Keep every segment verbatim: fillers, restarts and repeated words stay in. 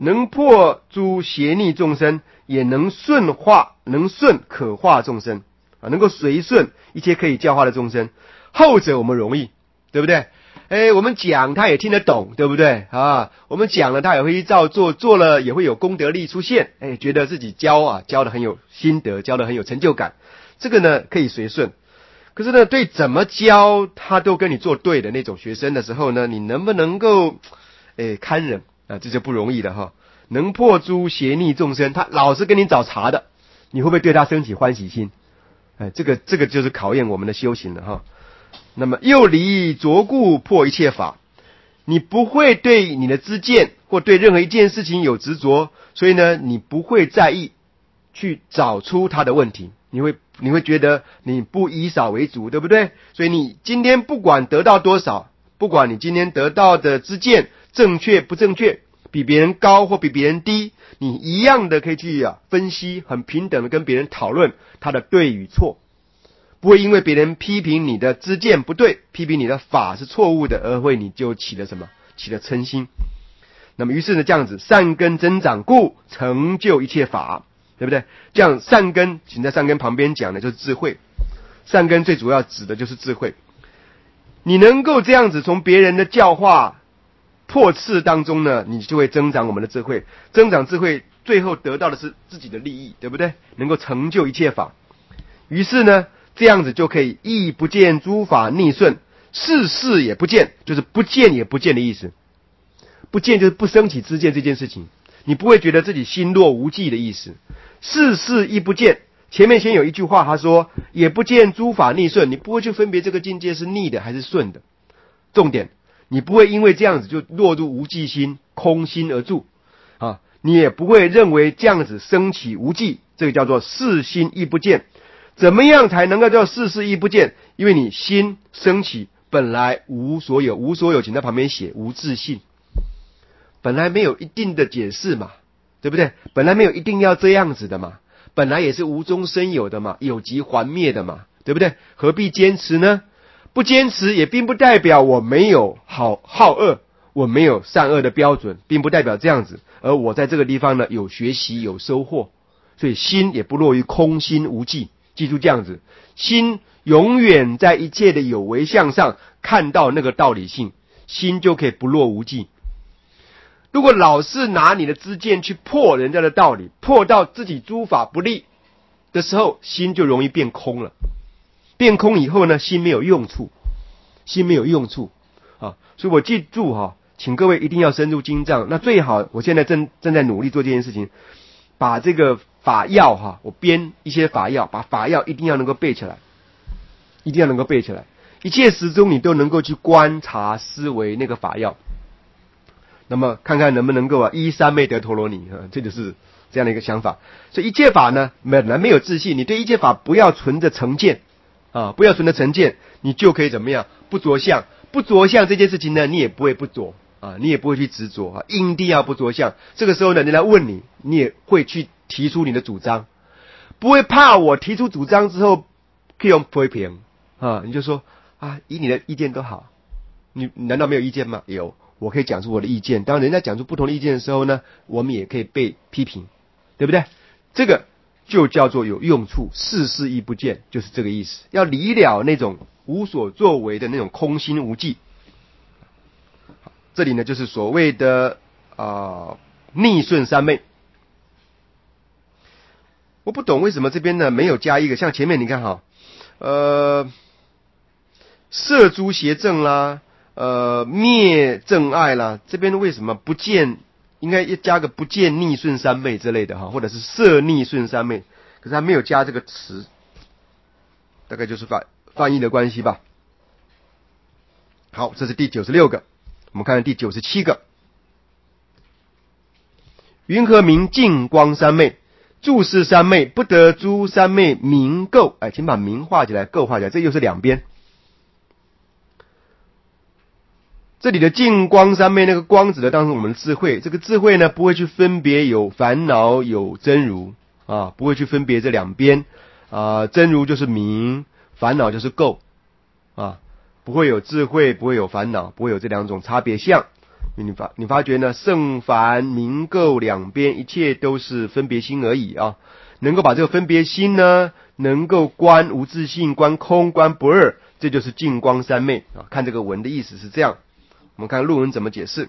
能破诸邪逆众生，也能顺化，能顺可化众生啊，能够随顺一切可以教化的众生。后者我们容易，对不对？哎，我们讲他也听得懂，对不对啊？我们讲了他也会去照做，做了也会有功德力出现，哎，觉得自己教啊教的很有心得，教的很有成就感，这个呢可以随顺。可是呢，对怎么教他都跟你做对的那种学生的时候呢，你能不能够哎堪忍啊？这就不容易的哈。能破诸邪逆众生，他老是跟你找茬的，你会不会对他升起欢喜心？哎，这个这个就是考验我们的修行了哈。那么又离着故破一切法，你不会对你的知见或对任何一件事情有执着，所以呢，你不会在意去找出他的问题，你会你会觉得你不以少为主，对不对？所以你今天不管得到多少，不管你今天得到的知见正确不正确，比别人高或比别人低，你一样的可以去啊分析，很平等的跟别人讨论他的对与错，不会因为别人批评你的知见不对，批评你的法是错误的，而会你就起了什么？起了嗔心。那么于是呢，这样子善根增长故成就一切法，对不对？这样善根，请在善根旁边讲的就是智慧。善根最主要指的就是智慧。你能够这样子从别人的教化破斥当中呢，你就会增长我们的智慧，增长智慧，最后得到的是自己的利益，对不对？能够成就一切法。于是呢，这样子就可以亦不见诸法逆顺，事事也不见，就是不见也不见的意思。不见就是不升起知见这件事情，你不会觉得自己心若无际的意思。事事亦不见，前面先有一句话，他说也不见诸法逆顺，你不会去分别这个境界是逆的还是顺的。重点，你不会因为这样子就落入无记心、空心而住啊，你也不会认为这样子升起无记，这个叫做事心亦不见。怎么样才能够叫事事亦不见？因为你心升起本来无所有，无所有请在旁边写无自性，本来没有一定的解释嘛，对不对？本来没有一定要这样子的嘛，本来也是无中生有的嘛，有即还灭的嘛，对不对？何必坚持呢？不坚持也并不代表我没有好好恶，我没有善恶的标准，并不代表这样子，而我在这个地方呢有学习有收获，所以心也不落于空心无际。记住这样子，心永远在一切的有为相上看到那个道理性，心就可以不落无际。如果老是拿你的知见去破人家的道理，破到自己诸法不利的时候，心就容易变空了。变空以后呢，心没有用处，心没有用处啊！所以我记住哈，请各位一定要深入经藏。那最好，我现在正正在努力做这件事情，把这个法要哈，我编一些法要，把法要一定要能够背起来，一定要能够背起来。一切时中你都能够去观察思维那个法要，那么看看能不能够啊依三昧得陀罗尼啊，这就是这样的一个想法。所以一切法呢，本来没有自信，你对一切法不要存着成见啊，不要存着成见，你就可以怎么样？不着相，不着相这件事情呢，你也不会不着啊，你也不会去执着啊，一定要不着相。这个时候呢，人家问你，你也会去提出你的主张，不会怕我提出主张之后可以用批评啊，你就说啊，以你的意见都好，你难道没有意见吗？有，我可以讲出我的意见。当人家讲出不同的意见的时候呢，我们也可以被批评，对不对？这个就叫做有用处，事事亦不见，就是这个意思。要离了那种无所作为的那种空心无际。这里呢，就是所谓的啊、呃、逆顺三昧。我不懂为什么这边呢没有加一个，像前面你看哈，呃，摄诸邪正啦，呃，灭正爱啦，这边为什么不见？应该要加个不见逆顺三昧之类的哈，或者是摄逆顺三昧，可是他没有加这个词，大概就是翻翻译的关系吧。好，这是第九十六个，我们看看第九十七个。云何名净光三昧？注释三昧，不得诸三昧名垢。哎，请把名画起来，垢画起来，这又是两边。这里的净光三昧，那个光指的当成我们的智慧，这个智慧呢不会去分别有烦恼有真如啊，不会去分别这两边啊，真如就是名，烦恼就是垢啊，不会有智慧，不会有烦恼，不会有这两种差别相。 你发你发觉呢，圣凡明垢两边一切都是分别心而已啊，能够把这个分别心呢，能够观无自性，观空，观不二，这就是净光三昧啊。看这个文的意思是这样，我们看论文怎么解释。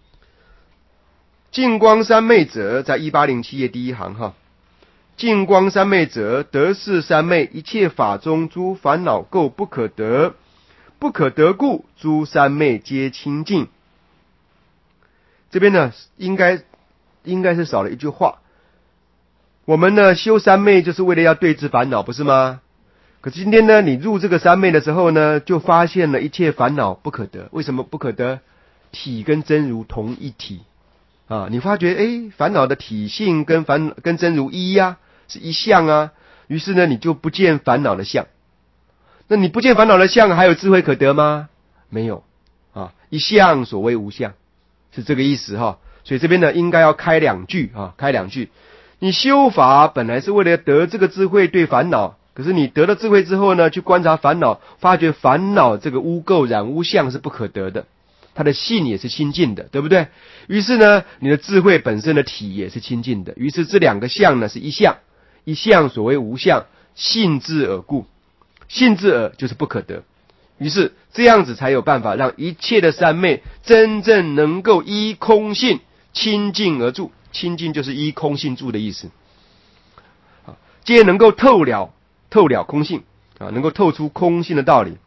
净光三昧者，在一八零七页第一行哈。净光三昧者，得是三昧，一切法中诸烦恼垢不可得，不可得故，诸三昧皆清净。这边呢，应该应该是少了一句话。我们呢修三昧就是为了要对治烦恼，不是吗？可是今天呢，你入这个三昧的时候呢，就发现了一切烦恼不可得。为什么不可得？体跟真如同一体啊！你发觉，哎，烦恼的体性跟烦跟真如一呀、啊，是一相啊。于是呢，你就不见烦恼的相。那你不见烦恼的相，还有智慧可得吗？没有啊！一相所谓无相。是这个意思哈，所以这边呢应该要开两句啊，开两句。你修法本来是为了得这个智慧对烦恼，可是你得了智慧之后呢，去观察烦恼，发觉烦恼这个污垢染污相是不可得的，它的性也是清净的，对不对？于是呢，你的智慧本身的体也是清净的，于是这两个相呢是一相，一相所谓无相，性智耳故，性智耳就是不可得。于是这样子才有办法让一切的三昧真正能够依空性清净而住，清净就是依空性住的意思，皆能够透了透了空性啊，能够透出空性的道理。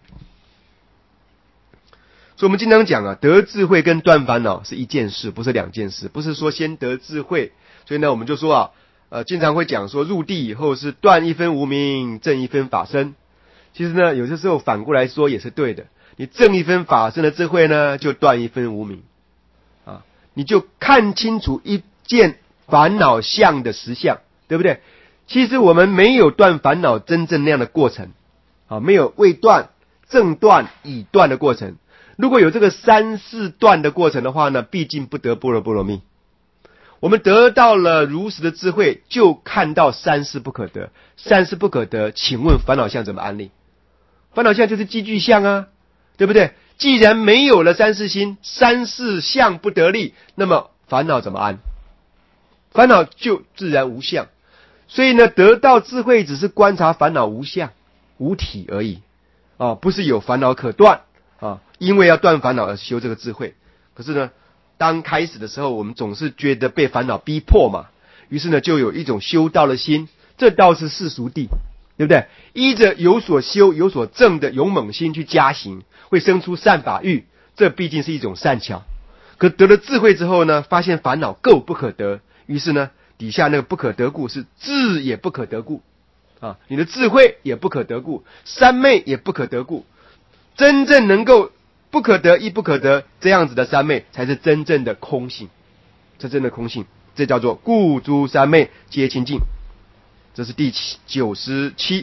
所以我们经常讲啊，得智慧跟断烦恼是一件事，不是两件事，不是说先得智慧。所以呢，我们就说啊，呃，经常会讲说入地以后是断一分无明，证一分法身。其实呢，有些时候反过来说也是对的。你证一分法身的智慧呢，就断一分无明啊，你就看清楚一件烦恼相的实相，对不对？其实我们没有断烦恼真正那样的过程啊，没有未断、正断、已断的过程。如果有这个三四断的过程的话呢，毕竟不得般若波罗蜜。我们得到了如实的智慧，就看到三世不可得。三世不可得，请问烦恼相怎么安立？烦恼相就是积聚相啊，对不对？既然没有了三世心，三世相不得力，那么烦恼怎么安？烦恼就自然无相。所以呢，得到智慧只是观察烦恼无相、无体而已啊，不是有烦恼可断啊。因为要断烦恼而修这个智慧。可是呢，当开始的时候，我们总是觉得被烦恼逼迫嘛，于是呢，就有一种修道的心，这倒是世俗谛。对不对？依着有所修有所证的勇猛心去加行，会生出善法欲，这毕竟是一种善巧。可得了智慧之后呢，发现烦恼垢不可得，于是呢，底下那个不可得故是智也不可得故啊，你的智慧也不可得故，三昧也不可得故，真正能够不可得亦不可得这样子的三昧，才是真正的空性，真正的空性，这叫做故诸三昧皆清净。这是第九十七。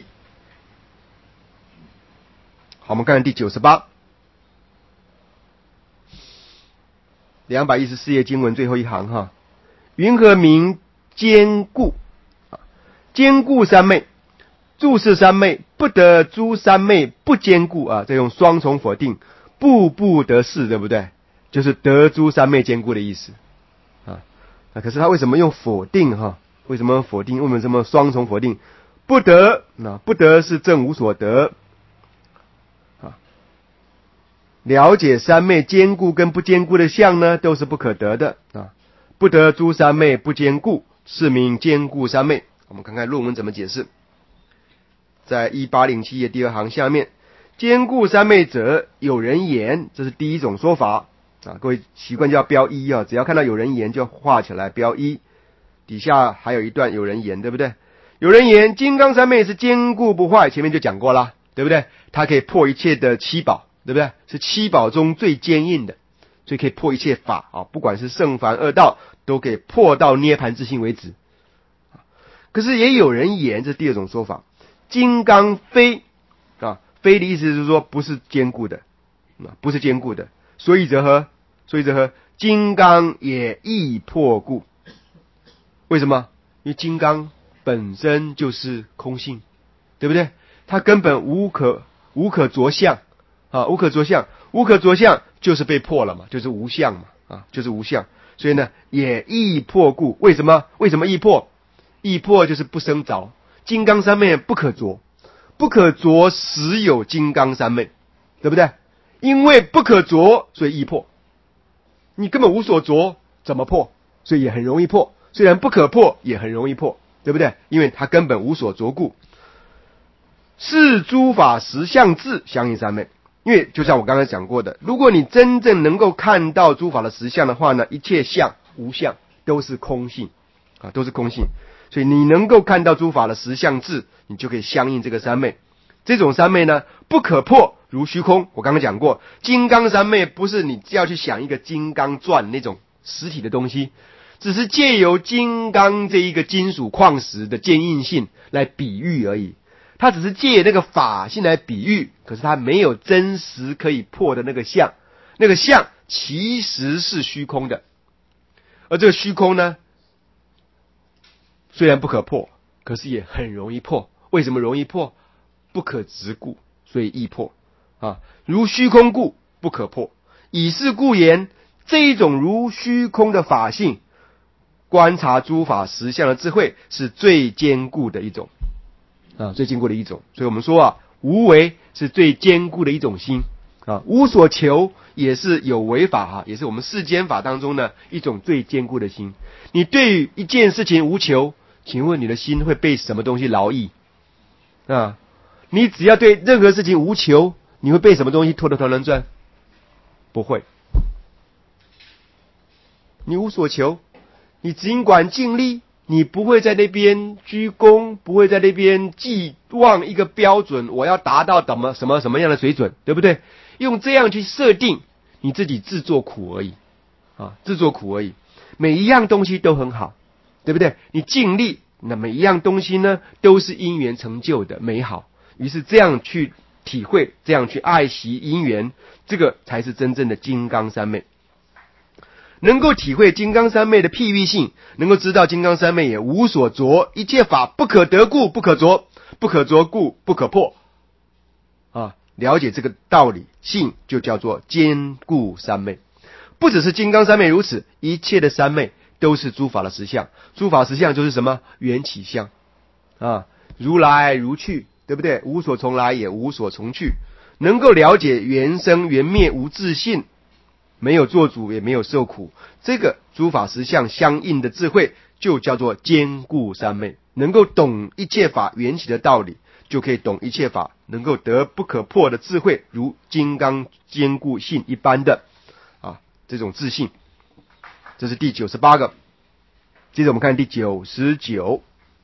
好，我们看看第九十八，两百一十四页经文最后一行哈。云何名坚固？坚固三昧，注释三昧，不得诸三昧不坚固啊，这用双重否定，步步得事，对不对？就是得诸三昧坚固的意思啊。那可是他为什么用否定哈？为什么否定？为什么双重否定？不得，那不得是正无所得啊。了解三昧坚固跟不坚固的相呢，都是不可得的啊。不得诸三昧不坚固，是名坚固三昧。我们看看论文怎么解释。在一八零七页第二行下面，坚固三昧者，有人言，这是第一种说法啊。各位习惯就要标一啊，只要看到有人言就画起来标一。底下还有一段有人言，对不对？有人言金刚三昧是坚固不坏，前面就讲过了，对不对？它可以破一切的七宝，对不对？是七宝中最坚硬的，所以可以破一切法啊，不管是圣凡二道，都可以破到涅槃自性为止。可是也有人言，这是第二种说法，金刚非啊，非的意思是说不是坚固的，不是坚固的，所以则何？所以则何？金刚也易破故。为什么？因为金刚本身就是空性，对不对？它根本无可无可着相啊，无可着相，无可着相就是被破了嘛，就是无相嘛啊，就是无相。所以呢，也易破故。为什么？为什么易破？易破就是不生着。金刚三昧不可着，不可着实有金刚三昧，对不对？因为不可着，所以易破。你根本无所着，怎么破？所以也很容易破。虽然不可破，也很容易破，对不对？因为它根本无所着故。是诸法实相智相应三昧。因为就像我刚才讲过的，如果你真正能够看到诸法的实相的话呢，一切相无相都是空性啊，都是空性。所以你能够看到诸法的实相智，你就可以相应这个三昧。这种三昧呢，不可破如虚空。我刚刚讲过，金刚三昧不是你要去想一个金刚钻那种实体的东西，只是借由金刚这一个金属矿石的坚硬性来比喻而已。它只是借那个法性来比喻，可是它没有真实可以破的那个相，那个相其实是虚空的。而这个虚空呢，虽然不可破，可是也很容易破。为什么容易破？不可执故，所以易破啊。如虚空故不可破，以是故言，这一种如虚空的法性，观察诸法实相的智慧是最坚固的一种啊，最坚固的一种。所以我们说啊，无为是最坚固的一种心啊，无所求也是有为法哈、啊，也是我们世间法当中呢一种最坚固的心。你对于一件事情无求，请问你的心会被什么东西劳役啊？你只要对任何事情无求，你会被什么东西拖得团团转？不会。你无所求，你尽管尽力，你不会在那边居功，不会在那边寄望一个标准，我要达到怎么什么什么样的水准，对不对？用这样去设定，你自己自作苦而已啊，自作苦而已。每一样东西都很好，对不对？你尽力，那每一样东西呢，都是因缘成就的美好。于是这样去体会，这样去爱惜因缘，这个才是真正的金刚三昧。能够体会金刚三昧的譬喻性，能够知道金刚三昧也无所着，一切法不可得故不可着，不可着故不可破啊。了解这个道理性，就叫做坚固三昧。不只是金刚三昧如此，一切的三昧都是诸法的实相。诸法实相就是什么？缘起相啊，如来如去，对不对？无所从来也无所从去。能够了解缘生缘灭无自性，没有做主也没有受苦，这个诸法实相相应的智慧就叫做坚固三昧。能够懂一切法缘起的道理，就可以懂一切法，能够得不可破的智慧，如金刚坚固性一般的啊这种自信。这是第九十八个。接着我们看第九十九，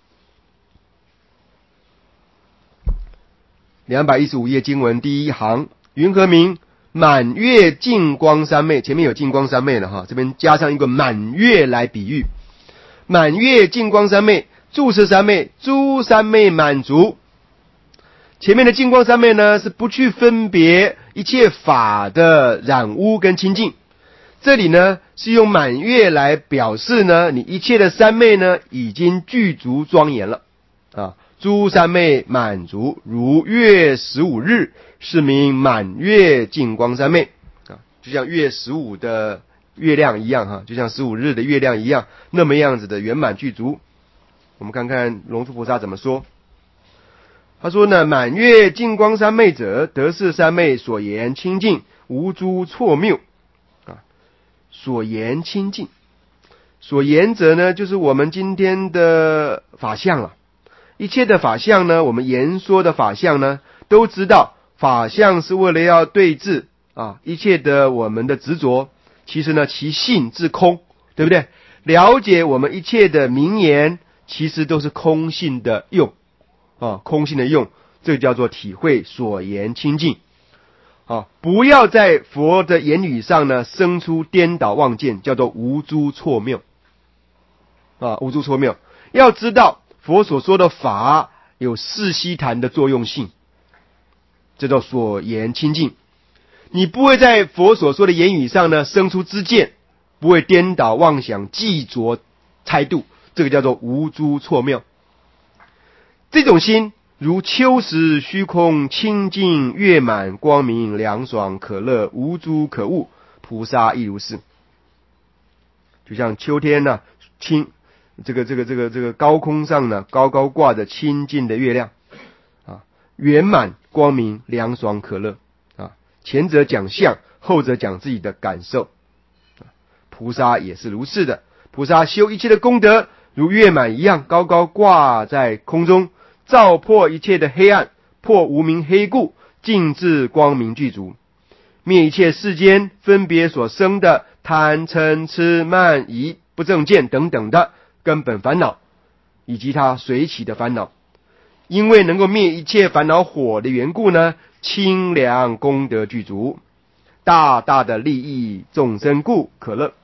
两百一十五页经文第一行，云何名满月净光三昧？前面有净光三昧了哈，这边加上一个满月来比喻。满月净光三昧，住持三昧，诸三昧满足。前面的净光三昧呢，是不去分别一切法的染污跟清净。这里呢，是用满月来表示呢，你一切的三昧呢，已经具足庄严了啊。诸三昧满足，如月十五日，是名满月净光三昧啊，就像月十五的月亮一样哈，就像十五日的月亮一样，那么样子的圆满具足。我们看看龙树菩萨怎么说。他说呢，满月净光三昧者，得是三昧所言清净，无诸错谬啊。所言清净，所言者呢，就是我们今天的法相了。一切的法相呢，我们言说的法相呢，都知道法相是为了要对治啊一切的我们的执着，其实呢其性自空，对不对？了解我们一切的名言，其实都是空性的用啊，空性的用，这个叫做体会所言清净啊。不要在佛的言语上呢生出颠倒妄见，叫做无诸错谬啊，无诸错谬。要知道佛所说的法有四悉檀的作用性，这叫所言清净。你不会在佛所说的言语上呢生出知见，不会颠倒妄想记着猜度，这个叫做无诸错谬。这种心如秋时虚空清净月满光明凉爽可乐，无诸可恶。菩萨亦如是就像秋天呢、啊，清这个这个这个这个高空上呢，高高挂着清净的月亮啊，圆满光明，凉爽可乐啊。前者讲相，后者讲自己的感受。菩萨也是如是的，菩萨修一切的功德，如月满一样，高高挂在空中，照破一切的黑暗，破无明黑故，尽至光明具足，灭一切世间分别所生的贪嗔痴慢疑不正见等等的根本烦恼，以及它随起的烦恼。因为能够灭一切烦恼火的缘故呢，清凉功德具足，大大的利益众生故可乐。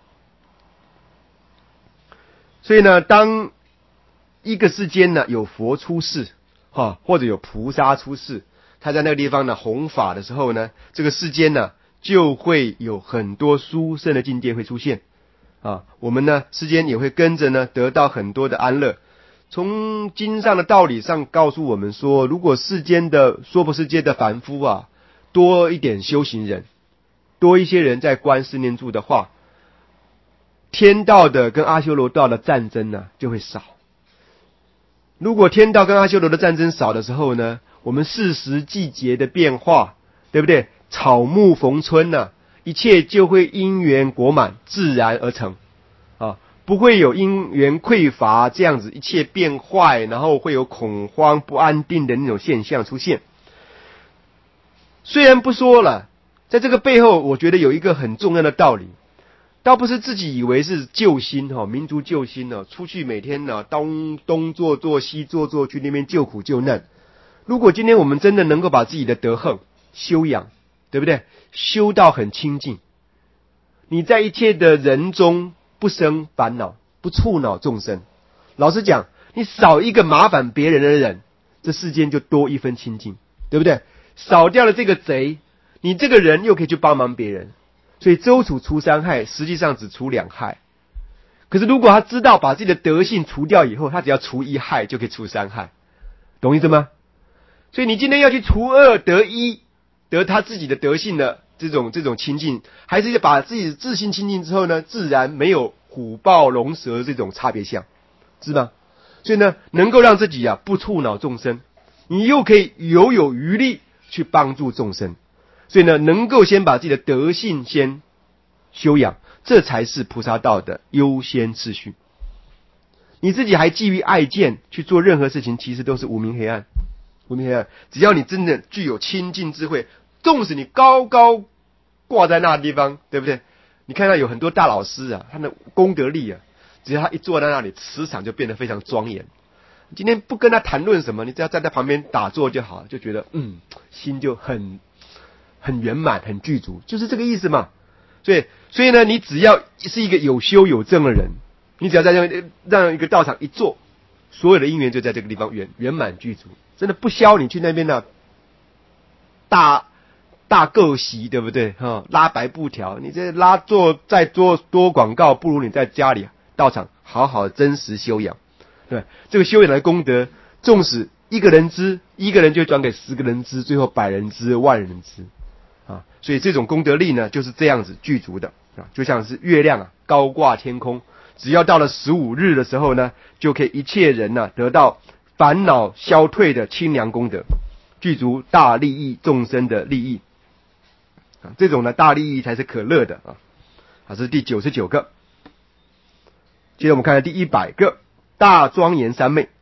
所以呢，当一个世间呢有佛出世哈，或者有菩萨出世，他在那个地方呢弘法的时候呢，这个世间呢就会有很多殊胜的境界会出现啊。我们呢世间也会跟着呢得到很多的安乐。从经上的道理上告诉我们说，如果世间的娑婆世界的凡夫啊，多一点修行人，多一些人在观世念住的话，天道的跟阿修罗道的战争呢就会少。如果天道跟阿修罗的战争少的时候呢，我们四时季节的变化，对不对？草木逢春呢、啊，一切就会因缘果满，自然而成啊，不会有因缘匮乏这样子一切变坏，然后会有恐慌不安定的那种现象出现。虽然不说了，在这个背后我觉得有一个很重要的道理，倒不是自己以为是救星哈，民族救星呢，出去每天呢东东做做西做做，去那边救苦救难。如果今天我们真的能够把自己的德行修养，对不对？修到很清净，你在一切的人中不生烦恼，不触恼众生。老实讲，你少一个麻烦别人的人，这世间就多一分清净，对不对？少掉了这个贼，你这个人又可以去帮忙别人。所以周处除三害，实际上只除两害。可是如果他知道把自己的德性除掉以后，他只要除一害就可以除三害，懂意思吗？所以你今天要去除二得一，得他自己的德性的这种这种清净，还是把自己的自性清净之后呢，自然没有虎豹龙蛇这种差别相，是吧？所以呢，能够让自己啊不触恼众生，你又可以有有余力去帮助众生。所以呢，能够先把自己的德性先修养，这才是菩萨道的优先次序。你自己还基于爱见去做任何事情，其实都是无明黑暗。无明黑暗，只要你真的具有清净智慧，纵使你高高挂在那地方，对不对？你看到有很多大老师啊，他的功德力啊，只要他一坐在那里，磁场就变得非常庄严。今天不跟他谈论什么，你只要站在旁边打坐就好，就觉得嗯，心就很很圆满，很具足，就是这个意思嘛。所以，所以呢，你只要是一个有修有正的人，你只要在这样让一个道场一坐，所有的因缘就在这个地方圆圆满具足。真的不消你去那边呢，大大构席，对不对？哈，拉白布条，你这拉做再做多广告，不如你在家里道场好好真实修养。对，这个修养的功德，纵使一个人知，一个人就转给十个人知，最后百人知，万人知。啊，所以这种功德力呢，就是这样子具足的啊，就像是月亮啊，高挂天空，只要到了十五日的时候呢，就可以一切人呢、啊、得到烦恼消退的清凉功德，具足大利益众生的利益啊，这种呢大利益才是可乐的啊。好，这是第九十九个。接着我们看看第一百个，大庄严三昧。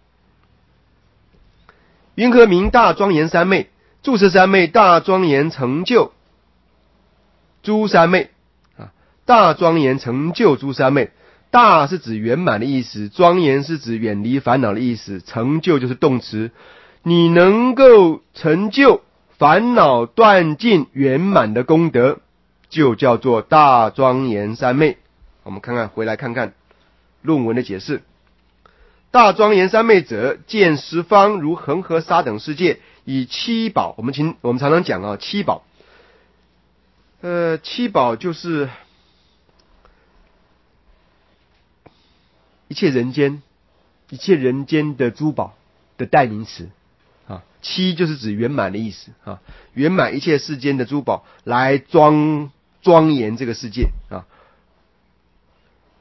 云何名大庄严三昧？住持三昧大庄严成就诸三昧啊，大庄严成就诸三昧。大是指圆满的意思，庄严是指远离烦恼的意思，成就就是动词。你能够成就烦恼断尽圆满的功德，就叫做大庄严三昧。我们看看，回来看看论文的解释。大庄严三昧者，见十方如恒河沙等世界，以七宝，我们经我们常常讲啊，七宝，呃，七宝就是一切人间，一切人间的珠宝的代名词啊。七就是指圆满的意思啊，圆满一切世间的珠宝来庄庄严这个世界啊。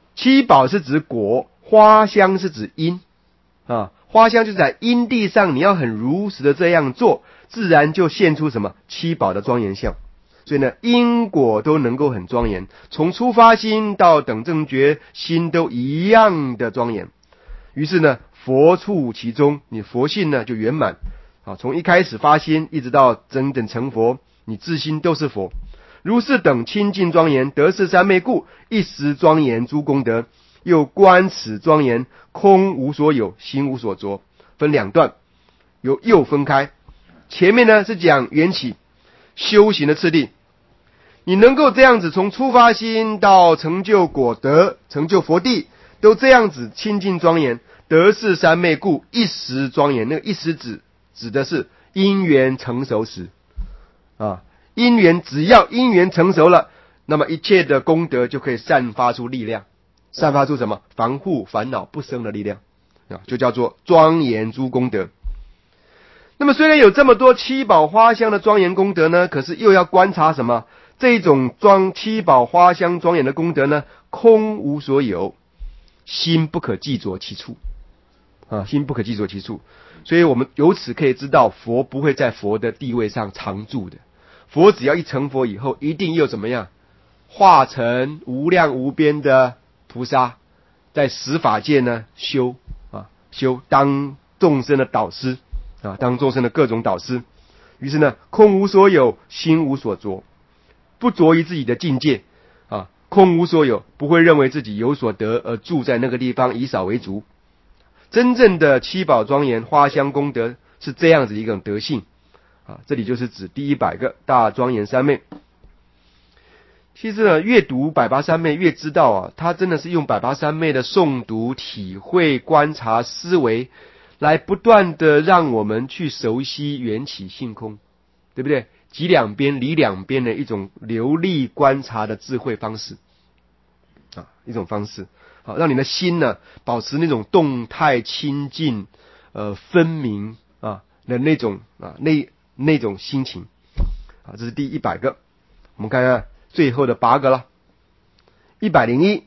七宝是指果，花香是指因啊，花香就是在因地上你要很如实的这样做，自然就现出什么七宝的庄严相。所以呢，因果都能够很庄严，从初发心到等正觉心都一样的庄严。于是呢，佛处其中，你佛性呢就圆满啊，从一开始发心一直到真正成佛，你自心都是佛。如是等清净庄严，得是三昧故，一时庄严诸功德。又观此庄严，空无所有，心无所着，分两段，由又分开。前面呢是讲缘起修行的次第，你能够这样子从初发心到成就果德，成就佛地，都这样子清净庄严，得是三昧故，一时庄严。那个一时指指的是因缘成熟时啊，因缘只要因缘成熟了，那么一切的功德就可以散发出力量，散发出什么防护烦恼不生的力量啊，就叫做庄严诸功德。那么虽然有这么多七宝花香的庄严功德呢，可是又要观察什么？这种庄七宝花香庄严的功德呢，空无所有，心不可记着其处啊，心不可记着其处。所以我们由此可以知道，佛不会在佛的地位上常住的。佛只要一成佛以后，一定又怎么样？化成无量无边的菩萨，在十法界呢修啊修，当众生的导师啊，当众生的各种导师。于是呢，空无所有，心无所着，不着于自己的境界啊，空无所有，不会认为自己有所得而住在那个地方以少为足。真正的七宝庄严花香功德是这样子一种德性啊，这里就是指第一百个大庄严三昧。其实呢，越读百八三昧越知道啊，他真的是用百八三昧的诵读、体会、观察、思维，来不断的让我们去熟悉缘起性空，对不对？即两边离两边的一种流利观察的智慧方式啊，一种方式，好，让你的心呢保持那种动态清净、呃分明啊的那种啊那那种心情啊，这是第一百个。我们看看最后的八个了。一百零一，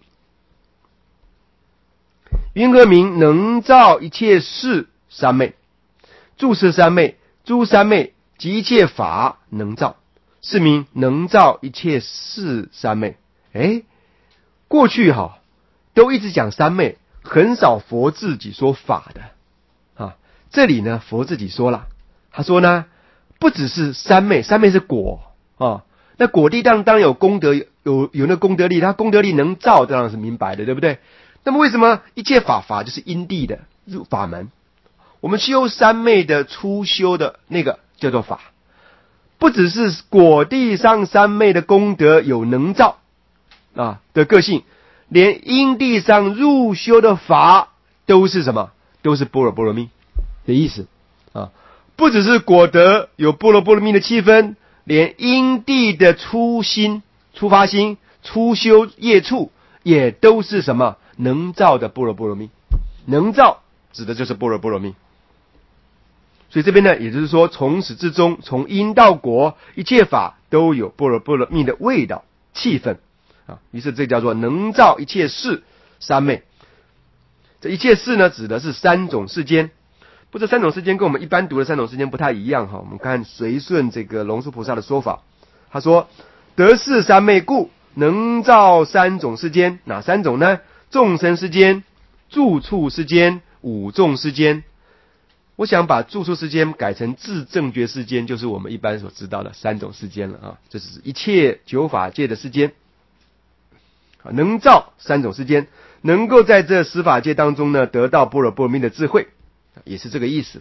云何名能造一切事三昧？住是三昧，诸三昧及一切法能造，是名能造一切事三昧。诶，过去哈都一直讲三昧，很少佛自己说法的啊。这里呢，佛自己说了，他说呢，不只是三昧，三昧是果啊。那果地当当然有功德，有有那功德力，它功德力能造，当然是明白的，对不对？那么为什么一切法法就是因地的入法门？我们修三昧的初修的那个叫做法，不只是果地上三昧的功德有能造啊的个性，连因地上入修的法都是什么？都是般若波罗蜜的意思啊！不只是果德有般若波罗蜜的气氛，连因地的初心、初发心、初修业处也都是什么？能造的般若波罗蜜。能造指的就是般若波罗蜜。所以这边呢，也就是说，从始至终，从因到果，一切法都有般若波罗蜜的味道、气氛啊。于是这叫做能造一切事三昧。这一切事呢，指的是三种世间。不，这三种世间跟我们一般读的三种世间不太一样哈。我们看随顺这个龙树菩萨的说法，他说：得是三昧故，能造三种世间。哪三种呢？众生世间、住处世间、五众世间。我想把住处世间改成自正觉世间，就是我们一般所知道的三种世间了啊。这是一切九法界的世间，能造三种世间，能够在这十法界当中呢得到般若波罗蜜的智慧，也是这个意思。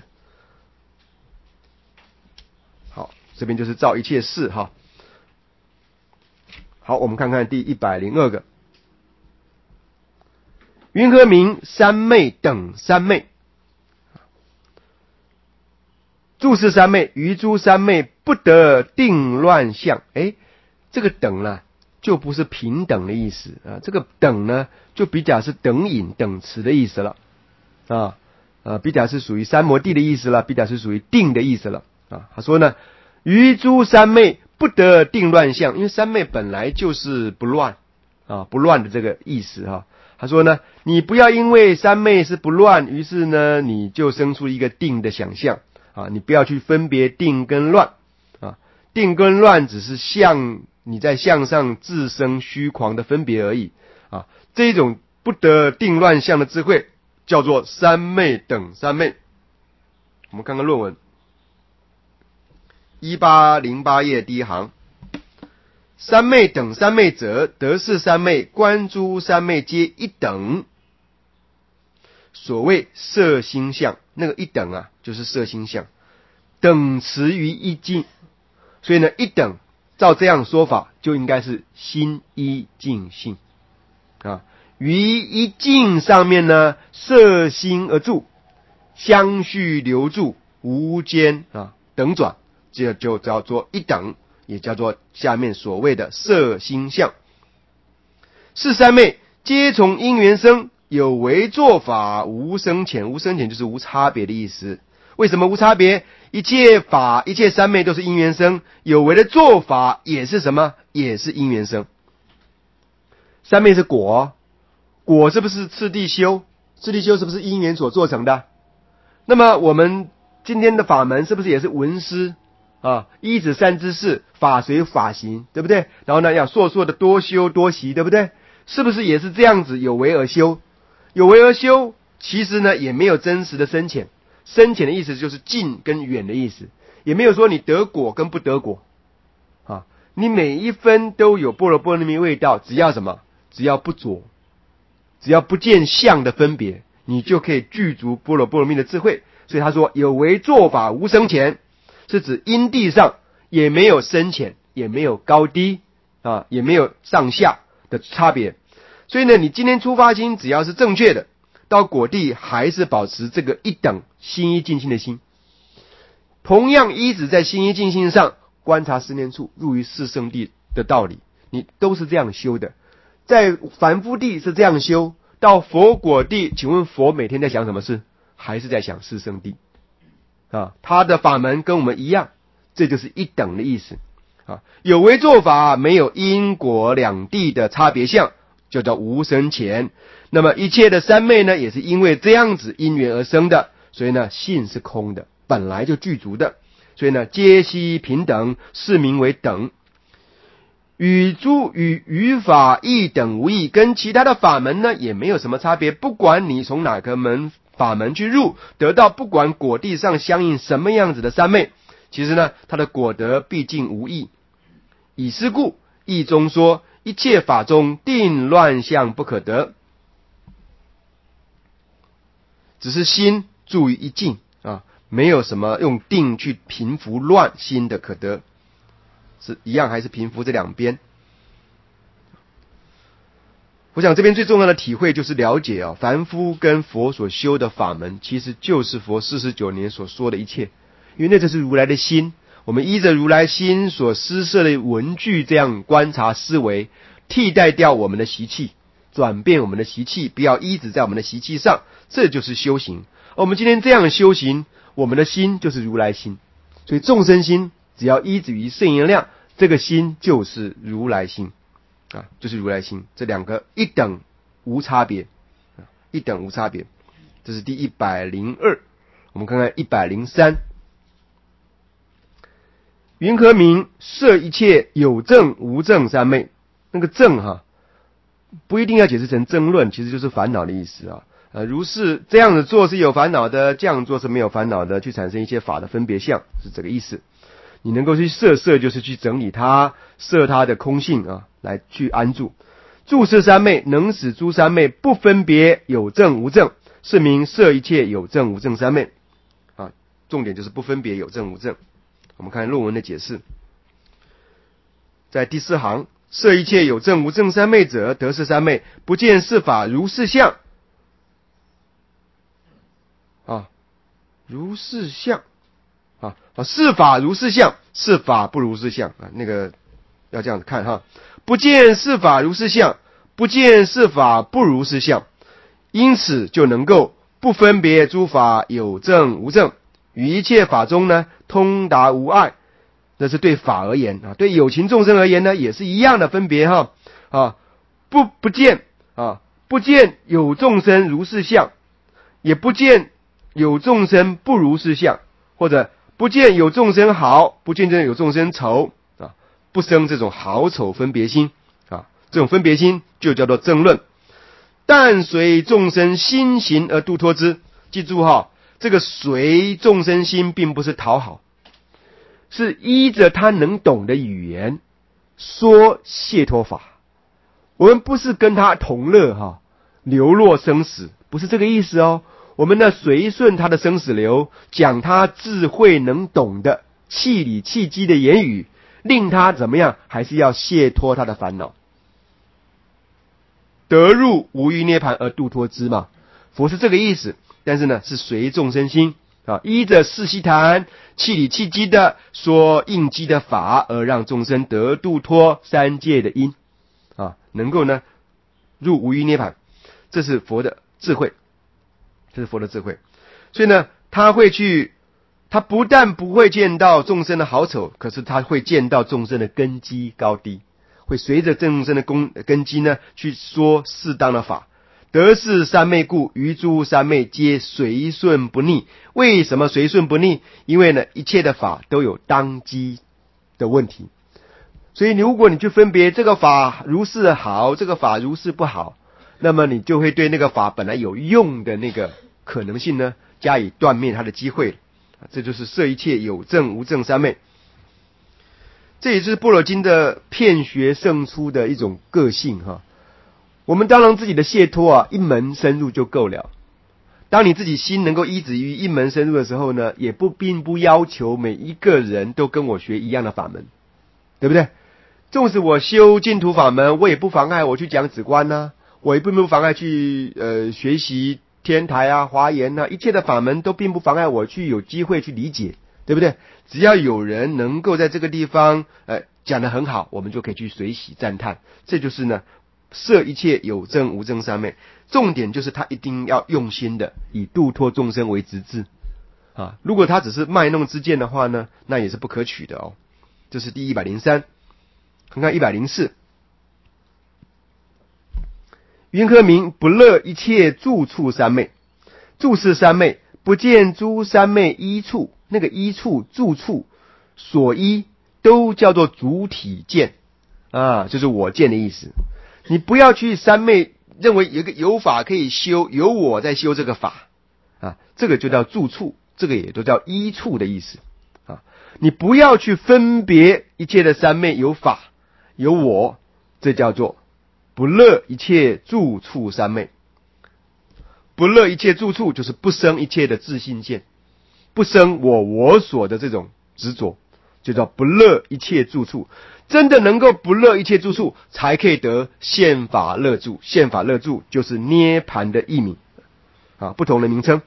好，这边就是造一切事哈。好，我们看看第一百零二个，云何名三昧等三昧？住是三昧，于诸三昧不得定乱相。诶，这个等呢，就不是平等的意思啊，这个等呢，就比较是等引、等持的意思了啊，啊，比较是属于三摩地的意思了，比较是属于定的意思了啊。他说呢，于诸三昧不得定乱相，因为三昧本来就是不乱啊，不乱的这个意思哈、啊。 他说呢，你不要因为三昧是不乱，于是呢你就生出一个定的想象啊，你不要去分别定跟乱啊，定跟乱只是相，你在相上自生虚狂的分别而已啊，这种不得定乱相的智慧叫做三昧等三昧。我们看看论文一八零八页第一行，三昧等三昧者，得是三昧，观诸三昧皆一等。所谓色心相，那个一等啊，就是色心相，等持于一境。所以呢，一等照这样说法，就应该是心一境性啊。于一境上面呢，色心而住，相续留住，无间啊等转，这就叫做一等，也叫做下面所谓的色心相。是三昧皆从因缘生，有为做法无生浅，无生浅就是无差别的意思。为什么无差别？一切法一切三昧都是因缘生，有为的做法也是什么？也是因缘生。三昧是果，果是不是次第修？次第修是不是因缘所做成的？那么我们今天的法门是不是也是闻思啊？依止善知识，法随法行，对不对？然后呢，要硕硕的多修多习，对不对？是不是也是这样子有为而修？有为而修，其实呢也没有真实的深浅。深浅的意思就是近跟远的意思，也没有说你得果跟不得果啊。你每一分都有般若波罗蜜味道，只要什么？只要不着，只要不见相的分别，你就可以具足般若波罗蜜的智慧。所以他说有为做法无深浅，是指因地上也没有深浅，也没有高低啊，也没有上下的差别。所以呢，你今天出发心只要是正确的，到果地还是保持这个一等心一净性的心。同样依止在心一净性上观察四念处，入于四圣谛的道理，你都是这样修的。在凡夫地是这样修，到佛果地，请问佛每天在想什么事？还是在想四圣谛啊？他的法门跟我们一样，这就是一等的意思啊。有为做法没有因果两谛的差别相，就叫无生浅。那么一切的三昧呢，也是因为这样子因缘而生的，所以呢，性是空的，本来就具足的，所以呢，皆悉平等，是名为等。与诸与语法一等无异，跟其他的法门呢也没有什么差别。不管你从哪个门法门去入，得到不管果地上相应什么样子的三昧，其实呢，它的果德毕竟无异。以是故，义中说一切法中定乱相不可得，只是心住于一境啊，没有什么用定去平伏乱心的可得。是一样还是平伏这两边？我想这边最重要的体会就是了解啊，凡夫跟佛所修的法门，其实就是佛四十九年所说的一切，因为那就是如来的心。我们依着如来心所施设的文具，这样观察思维，替代掉我们的习气，转变我们的习气，不要依止在我们的习气上，这就是修行。而我们今天这样修行，我们的心就是如来心，所以众生心只要依止于圣言量，这个心就是如来心啊，就是如来心，这两个一等无差别啊，一等无差别。这是第一百零二，我们看看一百零三。云何名摄一切有正无正三昧？那个正哈，不一定要解释成争论，其实就是烦恼的意思啊。呃，如是这样子做是有烦恼的，这样做是没有烦恼的，去产生一些法的分别相，是这个意思。你能够去摄摄，就是去整理它，摄它的空性啊，来去安住。住摄三昧，能使诸三昧不分别有正无正，是名摄一切有正无正三昧啊。重点就是不分别有正无正。我们看论文的解释，在第四行，摄一切有正无正三昧者，得是三昧，不见是法如是相啊，如是相啊，是法如是相，是法不如是相啊，那个要这样子看哈，不见是法如是相，不见是法不如是相，因此就能够不分别诸法有正无正，于一切法中呢，通达无碍。这是对法而言啊，对有情众生而言呢，也是一样的分别哈啊，不不见啊， 不见有众生如是相，也不见有众生不如是相，或者不见有众生好，不见有众生丑啊，不生这种好丑分别心啊，这种分别心就叫做正论。但随众生心行而度脱之，记住哈，这个随众生心并不是讨好，是依着他能懂的语言说解脱法。我们不是跟他同乐哈，流落生死，不是这个意思哦。我们呢随顺他的生死流，讲他智慧能懂的气理气机的言语，令他怎么样，还是要解脱他的烦恼，得入无余涅盘而度脱之嘛。佛是这个意思，但是呢是随众生心啊，依着四悉檀气理气机的说应机的法，而让众生得度脱三界的因啊，能够呢入无余涅盘，这是佛的智慧，这是佛的智慧。所以呢他会去，他不但不会见到众生的好丑，可是他会见到众生的根基高低，会随着众生的根基呢去说适当的法。得是三昧故，于诸三昧皆随顺不逆。为什么随顺不逆？因为呢一切的法都有当机的问题，所以如果你去分别这个法如是好，这个法如是不好，那么你就会对那个法本来有用的那个可能性呢加以断灭它的机会。这就是摄一切有正无正三昧。这也是般若经的遍学胜出的一种个性哈。我们当然自己的解脱啊，一门深入就够了。当你自己心能够依止于一门深入的时候呢，也不并不要求每一个人都跟我学一样的法门，对不对？纵使我修净土法门，我也不妨碍我去讲止观啊，我也并不妨碍去呃学习天台啊、华严啊，一切的法门都并不妨碍我去有机会去理解，对不对？只要有人能够在这个地方呃讲得很好，我们就可以去随喜赞叹。这就是呢摄一切有正无正三昧，重点就是他一定要用心的以度脱众生为直至啊。如果他只是卖弄之见的话呢，那也是不可取的哦。这是第一百零三。看看一百零四。云何名不乐一切住处三昧？住是三昧，不见诸三昧依处，那个依处住处所依都叫做主体见啊，就是我见的意思。你不要去三昧认为有一个有法可以修，有我在修这个法啊，这个就叫住处，这个也都叫依处的意思啊。你不要去分别一切的三昧有法有我，这叫做不乐一切住处三昧。不乐一切住处就是不生一切的自性见，不生我我所的这种执着，就叫不乐一切住处。真的能够不乐一切住处，才可以得现法乐住。现法乐住就是涅盘的译名啊，不同的名称。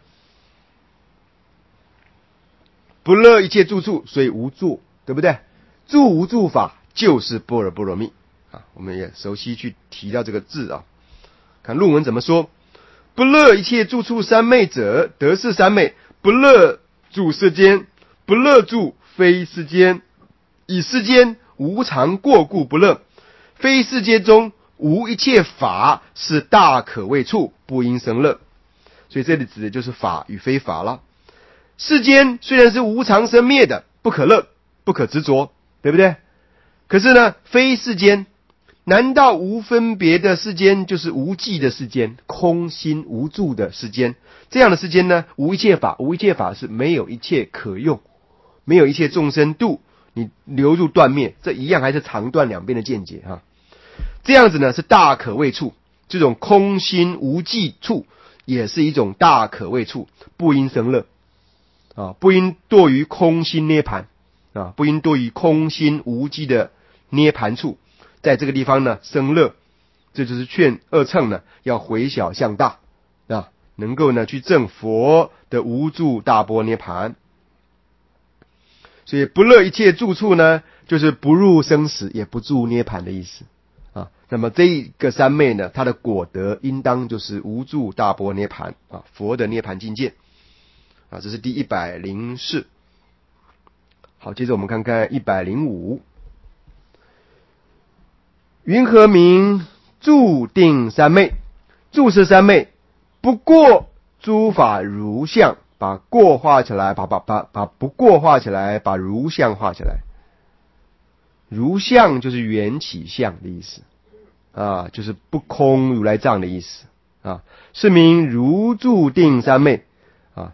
不乐一切住处，所以无住，对不对？住无住法就是般若波罗蜜啊，我们也熟悉去提到这个字啊。看论文怎么说：不乐一切住处三昧者，得是三昧。不乐住世间，不乐住非世间，以世间无常过故不乐，非世界中无一切法是大可畏处，不应生乐。所以这里指的就是法与非法了。世间虽然是无常生灭的，不可乐，不可执着，对不对？可是呢，非世间，难道无分别的世间就是无记的世间，空心无住的世间？这样的世间呢，无一切法，无一切法是没有一切可用，没有一切众生度，你流入断灭，这一样还是长断两边的见解啊。这样子呢是大可畏处，这种空心无记处也是一种大可畏处，不应生乐啊，不应堕于空心涅盘啊，不应堕于空心无记的涅盘处，在这个地方呢生乐。这就是劝二乘呢要回小向大啊，能够呢去证佛的无住大般涅盘。所以不乐一切住处呢，就是不入生死也不住涅盘的意思啊。那么这一个三昧呢，它的果德应当就是无住大般涅盘啊，佛的涅盘境界啊。这是第一百零四。好，接着我们看看一百零五。云何名住定三昧？ 注释三昧，不过诸法如相，把过画起来，把把把把不过画起来，把如相画起来。如相就是缘起相的意思啊，就是不空如来藏的意思啊，是名如住定三昧啊。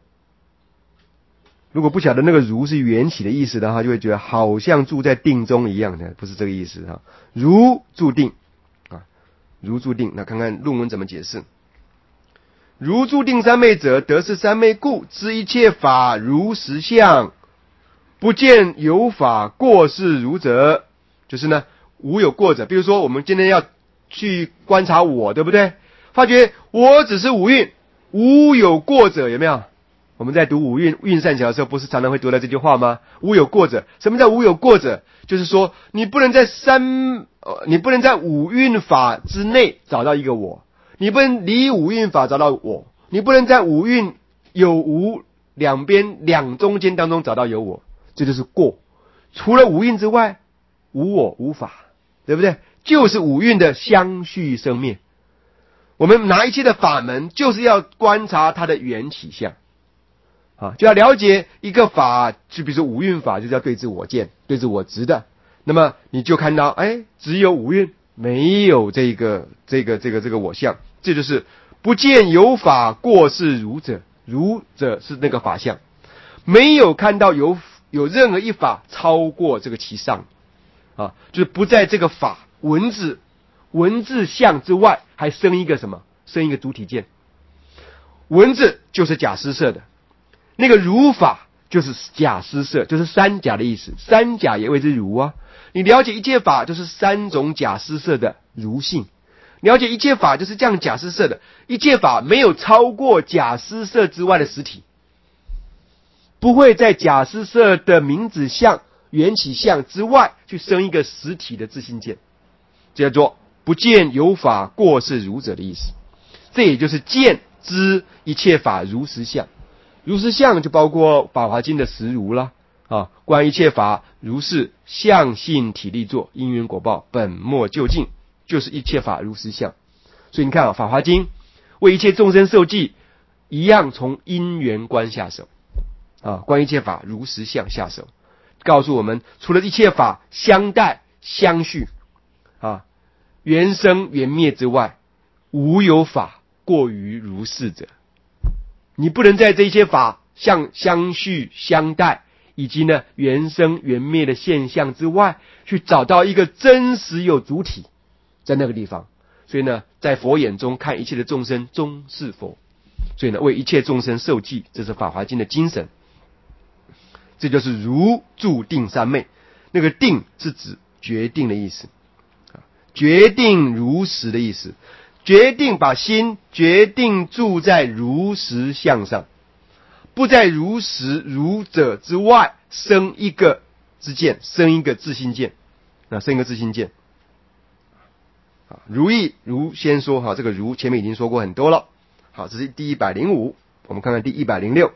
如果不晓得那个如是缘起的意思的话，就会觉得好像住在定中一样的，不是这个意思啊。如住定啊，如住定，那看看论文怎么解释。如住定三昧者，得是三昧故，知一切法如实相，不见有法过是如者。就是呢，无有过者。比如说，我们今天要去观察我，对不对？发觉我只是五蕴，无有过者，有没有？我们在读五蕴蕴善巧的时候，不是常常会读到这句话吗？无有过者。什么叫无有过者？就是说，你不能在三，呃，你不能在五蕴法之内找到一个我，你不能离五蕴法找到我，你不能在五蕴有无两边两中间当中找到有我，这就是过。除了五蕴之外，无我无法，对不对？就是五蕴的相续生灭。我们拿一切的法门，就是要观察它的缘起相啊，就要了解一个法，就比如说五蕴法，就是要对治我见、对治我执的。那么你就看到，哎，只有五蕴，没有这个这个这个这个我相，这就是不见有法过是如者，如者是那个法相，没有看到有有任何一法超过这个其上啊，就是不在这个法文字文字相之外，还生一个什么？生一个主体见。文字就是假施设的。那个如法就是假施设，就是三假的意思，三假也谓之如啊。你了解一切法，就是三种假施设的如性；了解一切法，就是这样假施设的。一切法没有超过假施设之外的实体，不会在假施设的名字相、缘起相之外去生一个实体的自性见，这叫做不见有法过是如者的意思。这也就是见知一切法如实相。如实相就包括《法华经》的实如啦，啊，观一切法如是相性体力作，因缘果报本末究竟，就是一切法如实相。所以你看啊，《法华经》为一切众生受记，一样从因缘观下手啊，观一切法如实相下手，告诉我们除了一切法相待相续啊，缘生缘灭之外，无有法过于如是者。你不能在这些法相相续相待以及呢缘生缘灭的现象之外，去找到一个真实有主体在那个地方。所以呢，在佛眼中看一切的众生终是佛，所以呢，为一切众生受记，这是法华经的精神。这就是如住定三昧。那个定是指决定的意思，决定如实的意思。决定把心决定住在如实相上，不在如实如者之外生一个知见，生一个自性见，啊，生一个自性见。啊，如意如先说哈，这个如前面已经说过很多了。好，这是第一百零五，我们看看第一百零六。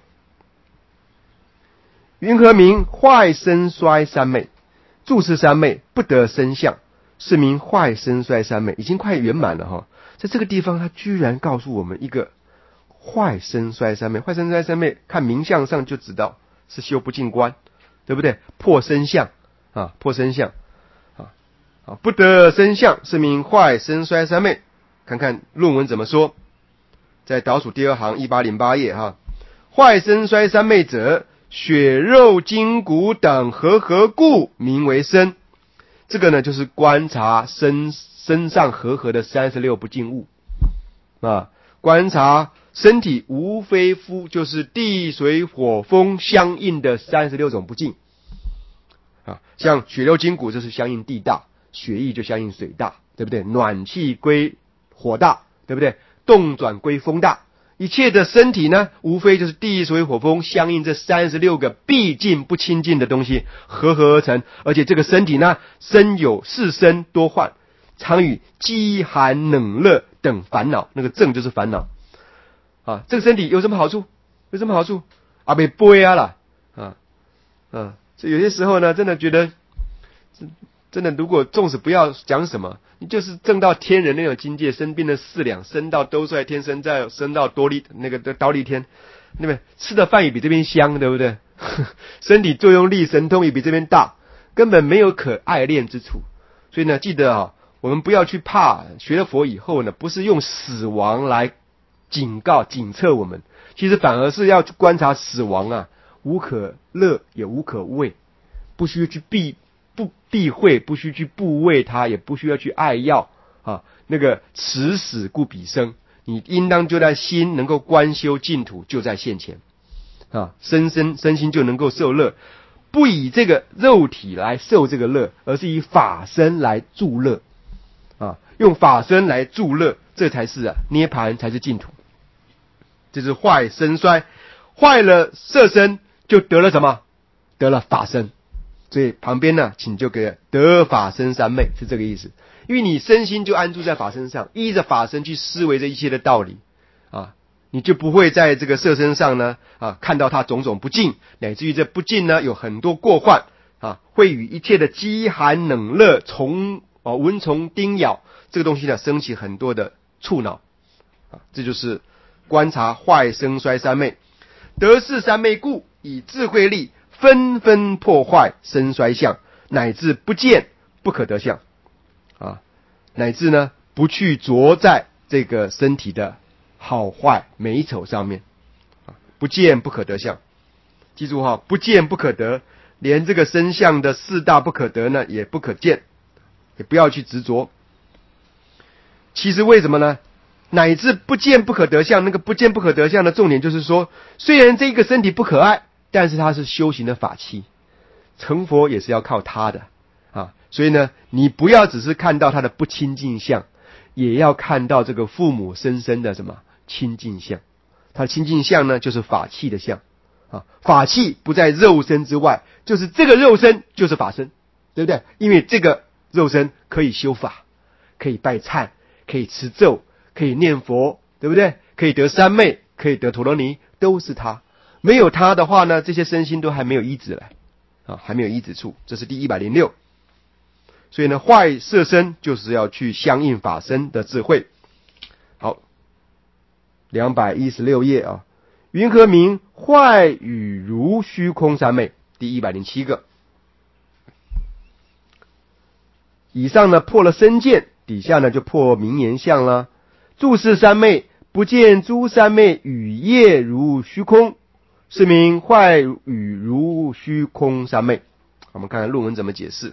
云何名坏生衰三昧？住持三昧不得生相，是名坏生衰三昧。已经快圆满了哈。在这个地方，他居然告诉我们一个坏生衰三昧。坏生衰三昧，看名相上就知道是修不净观，对不对？破生相啊，破生相啊啊，不得生相，是名坏生衰三昧。看看论文怎么说，在倒数第二行一八零八页哈。坏生衰三昧者，血肉筋骨等和合故名为生。这个呢，就是观察身身上和合的三十六不净物啊，观察身体无非夫，就是地水火风相应的三十六种不净啊。像血肉筋骨就是相应地大，血液就相应水大，对不对？暖气归火大，对不对？动转归风大。一切的身体呢，无非就是地水火风相应这三十六个必净不清净的东西合合而成，而且这个身体呢，身有四身多患，常与饥寒冷热等烦恼，那个症就是烦恼啊。这个身体有什么好处？有什么好处？啊，被背啊啦啊啊！所以有些时候呢，真的觉得真的，如果纵使不要讲什么，你就是证到天人那种境界，生病的四两，升到兜率天，升再升到多力那个刀力天，对不对？吃的饭也比这边香，对不对？身体作用力神通也比这边大，根本没有可爱恋之处。所以呢，记得啊，我们不要去怕，学了佛以后呢，不是用死亡来警告警测我们，其实反而是要去观察死亡啊，无可乐也无可畏，不需去避不避讳，不需去怖畏它，也不需要去爱要啊。那个此死故彼生，你应当就在心能够观修净土，就在现前啊，身身身心就能够受乐，不以这个肉体来受这个乐，而是以法身来助乐啊，用法身来助乐，这才是啊涅槃，才是净土。这是坏身衰，坏了色身，就得了什么？得了法身。所以旁边呢，请就给得法身三昧，是这个意思。因为你身心就安住在法身上，依着法身去思维这一切的道理啊，你就不会在这个色身上呢啊看到它种种不净，乃至于这不净呢有很多过患啊，会与一切的饥寒冷热虫啊蚊虫叮咬这个东西呢生起很多的触恼啊，这就是观察坏生衰三昧。得是三昧故，以智慧力纷纷破坏生衰相，乃至不见不可得相啊，乃至呢不去着在这个身体的好坏美丑上面啊，不见不可得相。记住哈，不见不可得，连这个身相的四大不可得呢也不可见，也不要去执着。其实为什么呢？乃至不见不可得相，那个不见不可得相的重点就是说，虽然这个身体不可爱，但是它是修行的法器，成佛也是要靠它的啊。所以呢，你不要只是看到它的不清净相，也要看到这个父母生生的什么清净相。它的清净相呢，就是法器的相啊。法器不在肉身之外，就是这个肉身就是法身，对不对？因为这个肉身可以修法，可以拜忏，可以持咒，可以念佛，对不对？可以得三昧，可以得陀罗尼，都是它。没有它的话呢，这些身心都还没有依止来啊，还没有依止处。这是第一百零六。所以呢，坏色身就是要去相应法身的智慧。好，两百一十六页啊，云何名坏与如虚空三昧？第一百零七个。以上呢破了身见，底下呢就破名言相了。注释三昧，不见诸三昧与业如虚空，是名坏与如虚空三昧。我们看看论文怎么解释。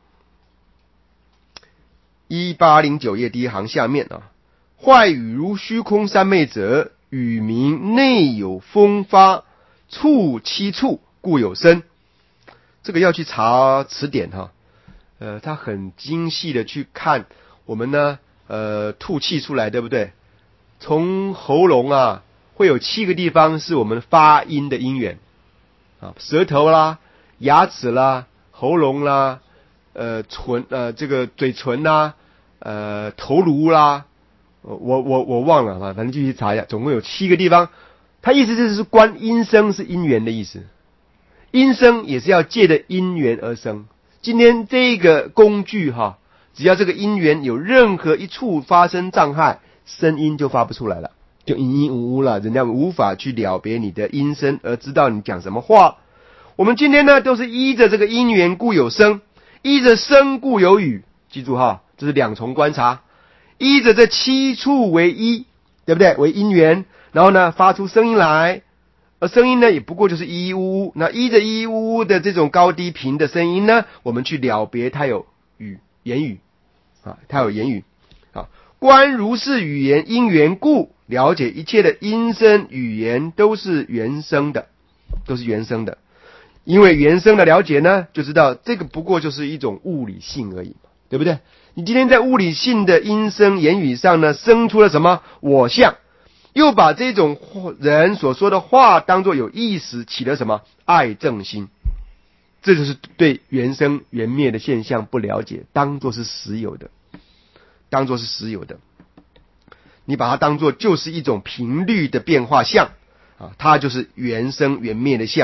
一八零九页第一行下面啊，坏与如虚空三昧者，语名内有风发，触七处，故有生。这个要去查词典哈，呃，他很精细的去看我们呢，呃，吐气出来，对不对？从喉咙啊，会有七个地方是我们发音的音源啊，舌头啦、牙齿啦、喉咙啦、呃唇呃这个嘴唇啦、呃头颅啦，我我我忘了啊，反正继续查一下，总共有七个地方。他意思就是观音声是因缘的意思，音声也是要借着因缘而生。今天这个工具哈，只要这个因缘有任何一处发生障碍，声音就发不出来了，就音音无无了，人家无法去了别你的音声，而知道你讲什么话。我们今天呢，都是依着这个因缘故有声，依着声故有语。记住哈，这是两重观察，依着这七处为一，对不对？为因缘，然后呢发出声音来，而声音呢也不过就是依依呜呜。那依着依依呜呜的这种高低频的声音呢，我们去了别它有语言语啊，它有言语啊。观如是语言因缘故，了解一切的音声语言都是原生的，都是原生的。因为原生的了解呢，就知道这个不过就是一种物理性而已，对不对？你今天在物理性的音声言语上呢，生出了什么我相，又把这种人所说的话当作有意识，起了什么爱憎心，这就是对原生原灭的现象不了解，当作是实有的，当作是实有的，你把它当作就是一种频率的变化相啊，它就是原生原灭的相。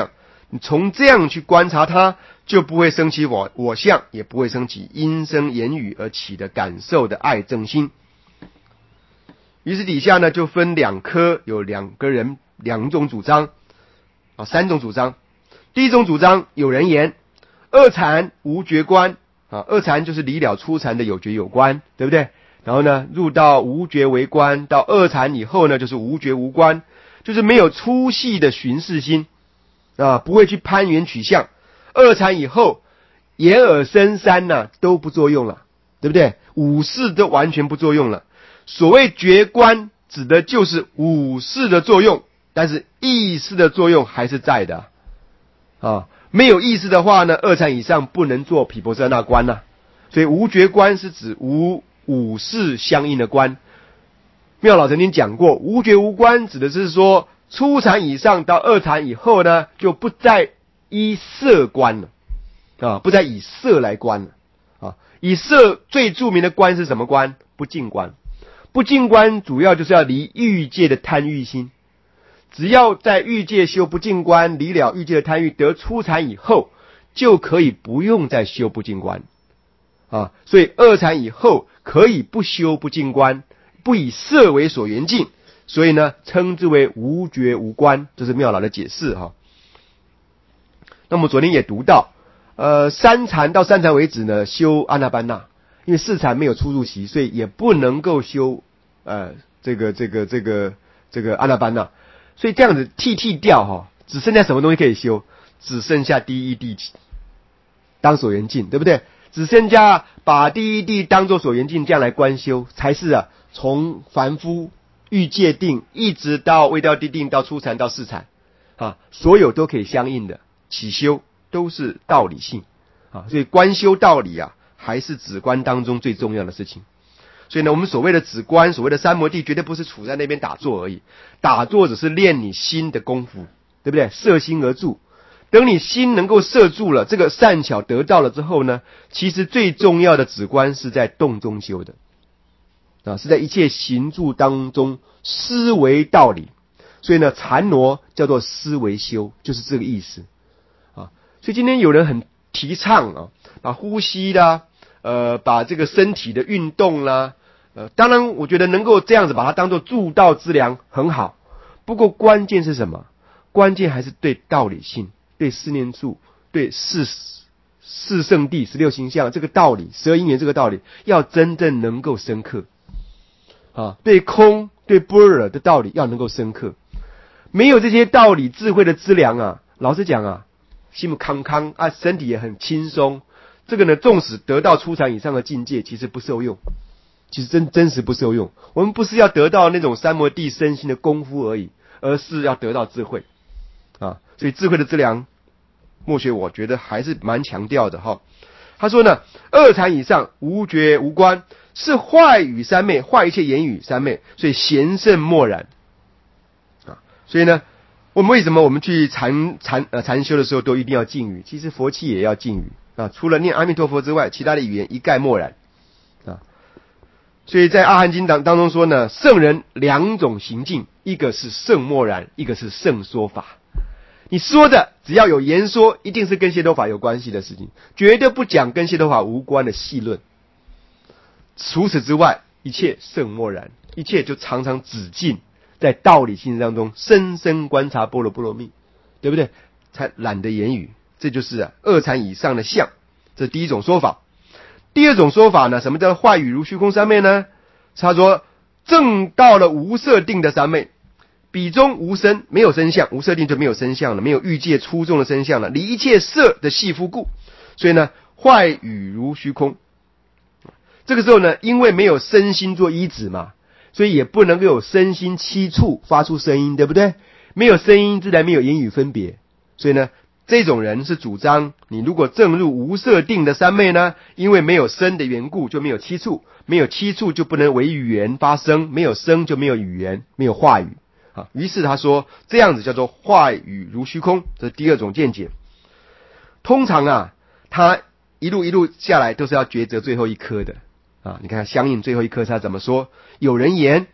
你从这样去观察它，就不会升起我我相，也不会升起因生言语而起的感受的爱憎心。于是底下呢就分两科，有两个人两种主张啊，三种主张。第一种主张有人言，二禅无觉观啊，二禅就是离了初禅的有觉有观，对不对？然后呢入到无觉为观，到二禅以后呢就是无觉无观，就是没有粗细的寻视心啊，不会去攀缘取相。二禅以后眼耳身三呢、啊、都不作用了，对不对？五识都完全不作用了。所谓觉观指的就是五识的作用，但是意识的作用还是在的啊。没有意识的话呢，二禅以上不能做毗婆舍那观啊。所以无觉观是指无五识相应的观。妙老曾经讲过，无觉无观指的是说初禅以上到二禅以后呢，就不再依色观了啊，不再以色来观了啊。以色最著名的观是什么观？不净观。不净观主要就是要离欲界的贪欲心，只要在欲界修不净观，离了欲界的贪欲，得初禅以后，就可以不用再修不净观啊。所以二禅以后可以不修不净观，不以色为所缘境，所以呢称之为无觉无观，这是妙老的解释哈。那么昨天也读到呃三禅到三禅为止呢修阿那班那，因为四禅没有出入期，所以也不能够修呃这个这个这个这个阿那班那，所以这样子剃剃掉哈，只剩下什么东西可以修？只剩下第一地当所缘境，对不对？只剩下把第一地当作所缘境这样来观修，才是啊从凡夫欲界定一直到未到地定到初禅到四禅啊，所有都可以相应的起修，都是道理性啊。所以观修道理啊，还是止观当中最重要的事情。所以呢，我们所谓的止观，所谓的三摩地，绝对不是处在那边打坐而已。打坐只是练你心的功夫，对不对？摄心而住。等你心能够摄住了，这个善巧得到了之后呢，其实最重要的止观是在动中修的啊，是在一切行住当中思维道理。所以呢，禅挪叫做思维修，就是这个意思啊。所以今天有人很提倡啊，把呼吸啦，呃，把这个身体的运动啦，呃，当然我觉得能够这样子把它当作助道之良很好。不过关键是什么？关键还是对道理性，对四念处，对四四圣谛、十六行相这个道理，十二因缘这个道理，要真正能够深刻啊。对空、对般若的道理要能够深刻。没有这些道理智慧的资粮啊，老实讲啊，心目康康啊，身体也很轻松。这个呢，纵使得到初禅以上的境界，其实不受用，其实真真实不受用。我们不是要得到那种三摩地身心的功夫而已，而是要得到智慧啊。所以智慧的资粮，默学我觉得还是蛮强调的哈。他说呢，二禅以上无觉无观，是坏语三昧，坏一切言语三昧，所以贤圣默然啊。所以呢，我们为什么我们去禅禅呃禅修的时候都一定要禁语？其实佛器也要禁语啊，除了念阿弥陀佛之外，其他的语言一概默然啊。所以在阿含经当当中说呢，圣人两种行径，一个是圣默然，一个是圣说法。你说的只要有言说，一定是跟解脱法有关系的事情，绝对不讲跟解脱法无关的细论。除此之外，一切圣默然，一切就常常只进在道理性当中深深观察般若波罗蜜，对不对？才懒得言语。这就是啊二禅以上的相，这是第一种说法。第二种说法呢，什么叫坏语如虚空三昧呢？他说正到了无色定的三昧，彼中无声，没有声相，无色定就没有声相了，没有欲界出众的声相了，离一切色的系缚故，所以呢坏语如虚空。这个时候呢，因为没有身心做依止嘛，所以也不能够有身心七处发出声音，对不对？没有声音自然没有言语分别，所以呢这种人是主张你如果证入无色定的三昧呢，因为没有身的缘故就没有七处，没有七处就不能为语言发声，没有声就没有语言，没有话语啊。于是他说这样子叫做坏语如虚空，这是第二种见解。通常啊他一路一路下来都是要抉择最后一颗的啊。你看相应最后一颗他怎么说？有人言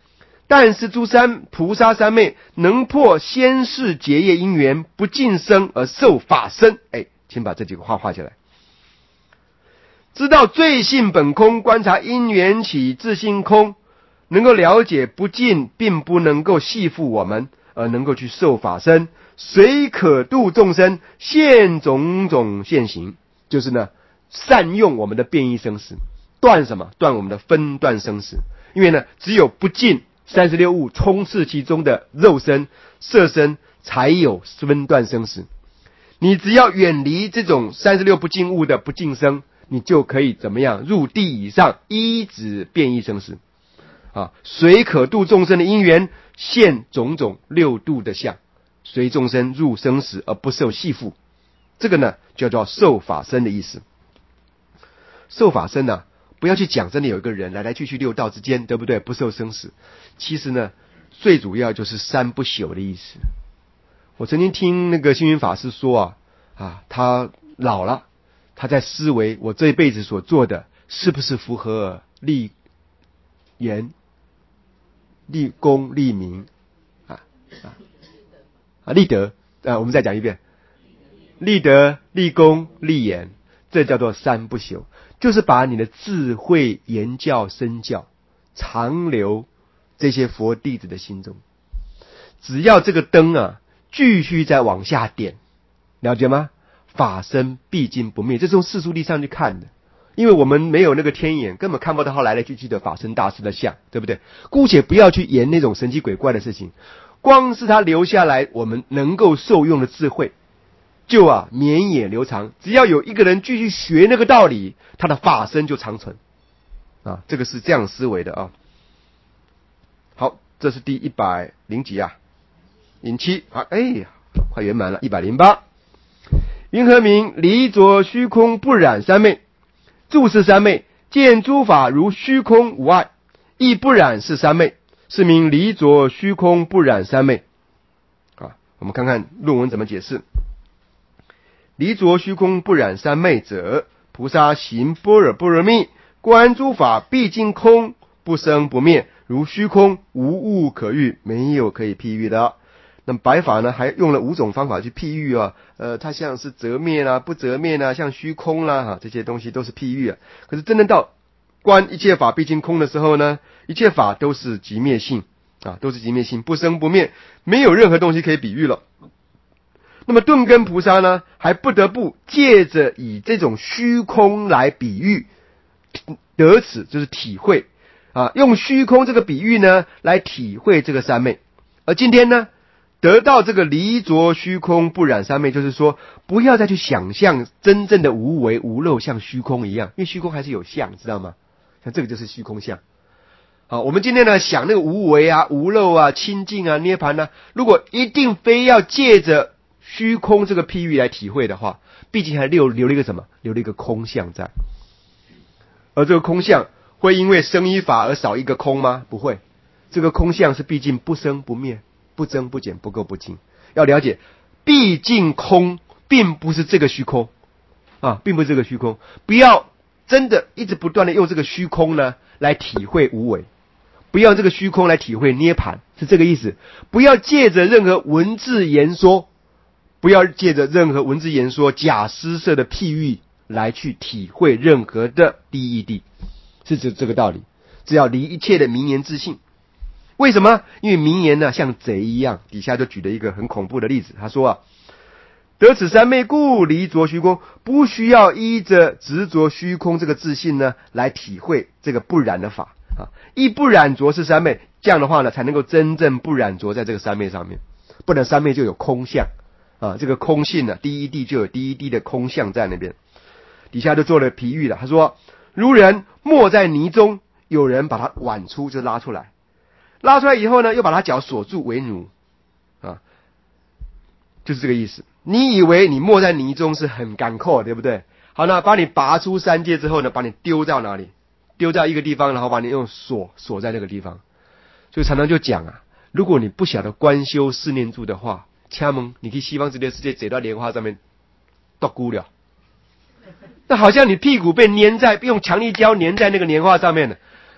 但是诸三菩萨三昧能破先世结业因缘，不尽生而受法身。哎，请把这几个话画起来。知道罪性本空，观察因缘起自性空，能够了解不尽并不能够系缚我们，而能够去受法身，随可度众生，现种种现行，就是呢善用我们的变异生死，断什么？断我们的分段生死。因为呢只有不尽三十六物充斥其中的肉身色身，才有分段生死。你只要远离这种三十六不尽物的不尽生，你就可以怎么样？入地以上，依止变异生死啊，随可度众生的因缘，现种种六度的相，随众生入生死而不受系缚。这个呢叫做受法身的意思。受法身呢，不要去讲真的有一个人来来去去六道之间，对不对？不受生死。其实呢最主要就是三不朽的意思。我曾经听那个星云法师说啊啊，他老了，他在思维我这一辈子所做的是不是符合立言、立功、立名啊啊啊立德啊，我们再讲一遍，立德、立功、立言，这叫做三不朽，就是把你的智慧、言教、身教长留这些佛弟子的心中。只要这个灯啊继续再往下点，了解吗？法身毕竟不灭，这是从世俗力上去看的。因为我们没有那个天眼，根本看不到他来来去去的法身大师的像，对不对？姑且不要去言那种神奇鬼怪的事情，光是他留下来我们能够受用的智慧，就啊绵延流长。只要有一个人继续学那个道理，他的法身就长存啊，这个是这样思维的啊。好，这是第一百零几啊，零七啊，哎呀，快圆满了，一百零八。云何名离着虚空不染三昧？住是三昧，见诸法如虚空无碍，亦不染是三昧，是名离着虚空不染三昧。啊，我们看看论文怎么解释。离着虚空不染三昧者，菩萨行般若波罗蜜，观诸法毕竟空，不生不灭，如虚空，无物可喻，没有可以譬喻的。那么白法呢，还用了五种方法去譬喻啊，呃，它像是则灭啦、不则灭啦、像虚空啦，哈，这些东西都是譬喻啊。可是真正到观一切法毕竟空的时候呢，一切法都是寂灭性啊，都是寂灭性，不生不灭，没有任何东西可以比喻了。那么顿根菩萨呢，还不得不借着以这种虚空来比喻，得此就是体会啊，用虚空这个比喻呢，来体会这个三昧。而今天呢，得到这个离着虚空不染三昧，就是说不要再去想象真正的无为无漏像虚空一样，因为虚空还是有相，知道吗？像这个就是虚空相。好，我们今天呢想那个无为啊、无漏啊、清净啊、涅槃啊，如果一定非要借着虚空这个譬喻来体会的话，毕竟还留留了一个什么？留了一个空相在。而这个空相会因为生一法而少一个空吗？不会。这个空相是毕竟不生不灭，不增不减，不垢不净。要了解，毕竟空并不是这个虚空啊，并不是这个虚空。不要真的一直不断的用这个虚空呢来体会无为，不要这个虚空来体会涅槃，是这个意思。不要借着任何文字言说，不要借着任何文字言说假施设的譬喻来去体会任何的第一谛，是指这个道理。只要离一切的名言自信。为什么？因为名言呢像贼一样。底下就举了一个很恐怖的例子，他说啊，得此三昧故，离着虚空，不需要依着执着虚空这个自信呢来体会这个不染的法啊，亦不染着是三昧，这样的话呢才能够真正不染着在这个三昧上面。不然三昧就有空相啊，这个空性呢，第一谛就有第一谛的空相在那边。底下就做了譬喻了，他说如人没在泥中，有人把它挽出，就拉出来，拉出来以后呢，又把他脚锁住为奴啊，就是这个意思。你以为你没在泥中是很干扣，对不对？好，那把你拔出三界之后呢，把你丢到哪里？丢到一个地方，然后把你用锁锁在那个地方。所以常常就讲啊，如果你不晓得观修四念住的话，掐门你去西方极乐世界走到莲花上面剁孤了，那好像你屁股被粘在用强力胶粘在那个莲花上面了。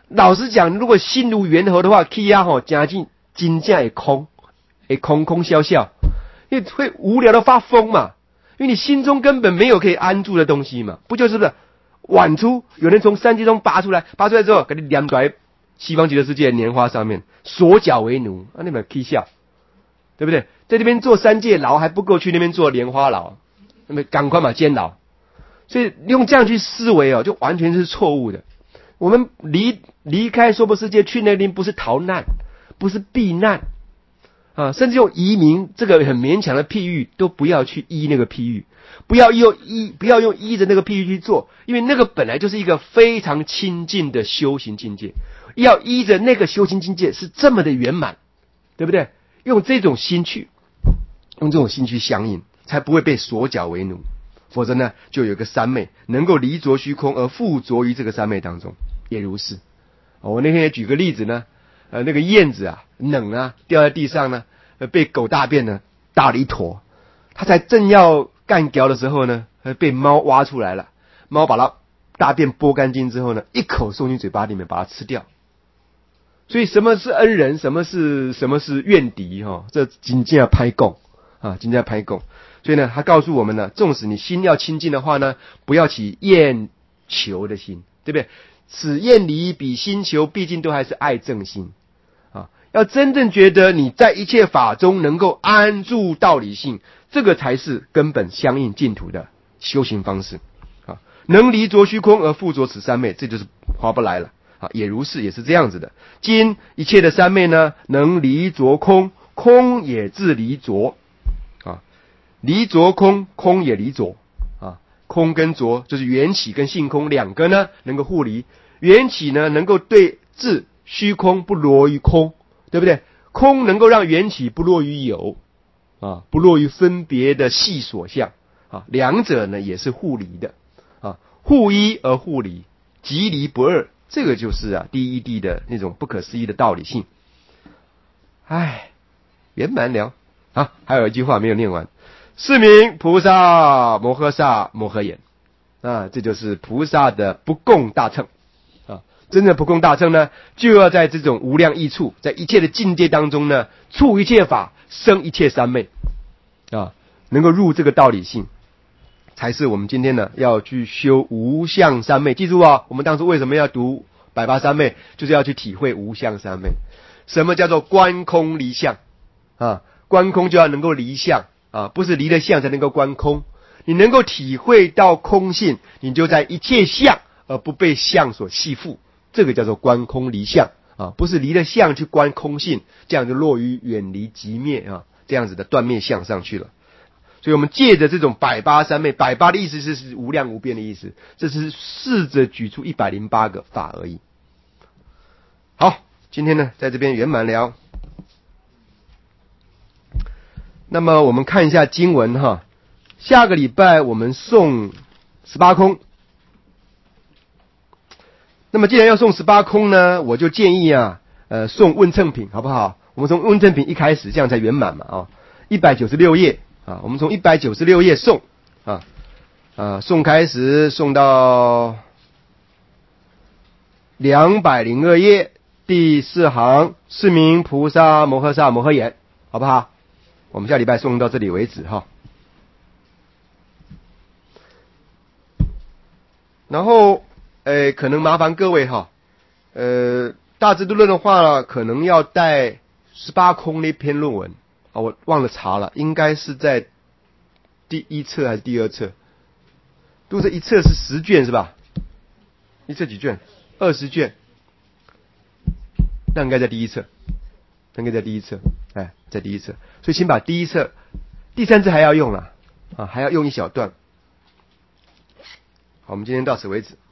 老实讲，如果心如猿猴的话，气压吼加进金价也空，也空空笑笑，因为会无聊的发疯嘛。因为你心中根本没有可以安住的东西嘛，不就是不是？晚出有人从山间中拔出来，拔出来之后给你两在西方极乐世界的莲花上面，锁脚为奴，啊，你们气笑，对不对？在这边做三界牢还不够，去那边做莲花牢，那么赶快嘛监牢。所以用这样去思维哦，就完全是错误的。我们离离开娑婆世界去那边，不是逃难，不是避难啊，甚至用移民这个很勉强的譬喻，都不要去依那个譬喻，不要用依不要用依着那个譬喻去做，因为那个本来就是一个非常亲近的修行境界，要依着那个修行境界是这么的圆满，对不对？用这种心去，用这种心去相应，才不会被锁脚为奴。否则呢，就有个三昧能够离着虚空而附着于这个三昧当中，也如是。我那天也举个例子呢，呃，那个燕子啊，冷啊，掉在地上呢，呃，被狗大便呢大了一坨，它才正要干嚼的时候呢，呃，被猫挖出来了，猫把它大便剥干净之后呢，一口送进嘴巴里面，把它吃掉。所以什么是恩人，什么是什么是怨敌哈、哦？这真正要拍供啊，真正要拍供。所以呢，他告诉我们呢，纵使你心要清净的话呢，不要起厌求的心，对不对？此厌离比心求，毕竟都还是爱憎心啊。要真正觉得你在一切法中能够安住道理性，这个才是根本相应净土的修行方式啊。能离着虚空而附着此三昧，这就是划不来了啊。也如是，也是这样子的。今一切的三昧呢，能离着空，空也自离着。离着空，空也离着啊。空跟着就是缘起跟性空两个呢，能够互离。缘起呢，能够对治虚空不落于空，对不对？空能够让缘起不落于有啊，不落于分别的细所相啊。两者呢也是互离的啊，互依而互离，即离不二。这个就是啊第一谛的那种不可思议的道理性。唉，圆满了啊。还有一句话没有念完。是名菩萨摩诃萨摩诃言啊，这就是菩萨的不共大乘啊。真正不共大乘呢，就要在这种无量义处，在一切的境界当中呢，触一切法，生一切三昧啊，能够入这个道理性，才是我们今天呢要去修无相三昧。记住啊，我们当初为什么要读百八三昧，就是要去体会无相三昧。什么叫做观空离相啊？观空就要能够离相。啊，不是离了相才能够观空，你能够体会到空性，你就在一切相而不被相所系缚，这个叫做观空离相啊，不是离了相去观空性，这样就落于远离寂灭啊，这样子的断灭相上去了。所以我们借着这种百八三昧，百八的意思是是无量无边的意思，这是试着举出一百零八个法而已。好，今天呢在这边圆满了。那么我们看一下经文哈，下个礼拜我们送十八空。那么既然要送十八空呢，我就建议啊，呃，送问称品好不好？我们从问称品一开始，这样才圆满嘛啊。一百九十六页啊，我们从一百九十六页送啊啊，送开始送到两百零二页第四行，是名菩萨摩诃萨摩诃言，好不好？我们下礼拜送到这里为止哈。然后，呃，可能麻烦各位哈，呃，大智度论的话呢，可能要带十八空那篇论文啊，我忘了查了，应该是在第一册还是第二册？如果这一册是十卷是吧？一册几卷？二十卷，那应该在第一册。应该在第一册，哎，在第一册，所以请把第一册、第三册还要用了啊，还要用一小段。好，我们今天到此为止。